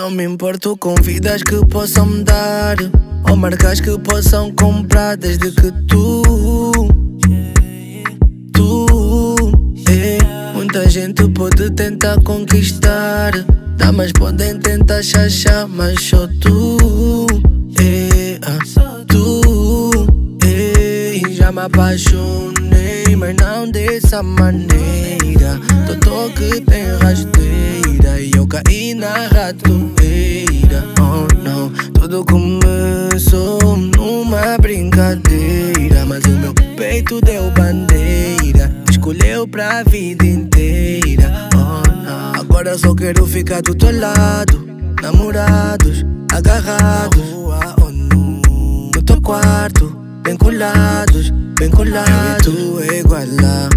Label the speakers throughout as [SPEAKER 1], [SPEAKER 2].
[SPEAKER 1] Não me importo com vidas que possam me dar ou marcas que possam comprar, desde que muita gente pode tentar conquistar, damas podem tentar chachar, mas só tu. Já me apaixonei, mas não dessa maneira. Todo que tem rasteira e eu caí na ratoeira. Oh não, tudo começou numa brincadeira, mas o meu peito deu bandeira, escolheu pra vida inteira. Oh não, agora só quero ficar do teu lado, namorados, agarrados no teu quarto, bem colados, bem colados. Tu é igual lá.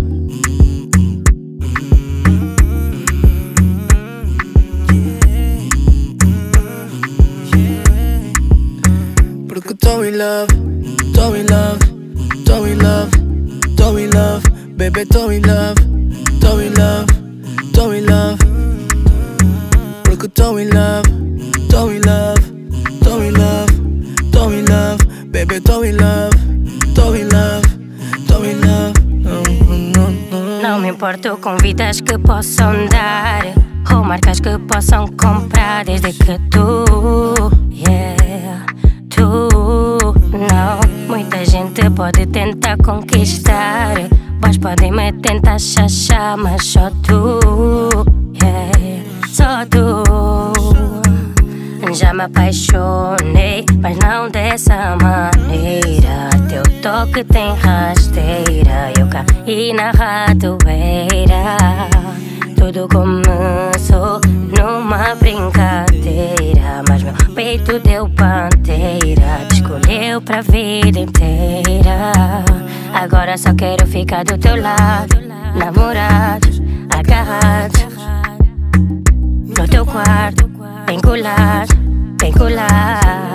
[SPEAKER 1] Porque tô in love, tô in love, tô in love, tô in love, baby, tô in love, tô in love, tô in love. Porque tô in love, tô in love, tô in love, tô in love, baby, tô in love, tô in love, tô in love.
[SPEAKER 2] Não me importo com vidas que possam dar ou marcas que possam comprar, desde que tu, não. Muita gente pode tentar conquistar, mas podem me tentar chachar, mas só tu, só tu. Já me apaixonei, mas não dessa maneira. Teu toque tem rasteira, eu caí na ratoeira. Tudo começou numa brincadeira, mas meu peito deu bandeira, te escolheu pra vida inteira. Agora só quero ficar do teu lado, namorados, agarrados no teu quarto, bem colado, bem colado.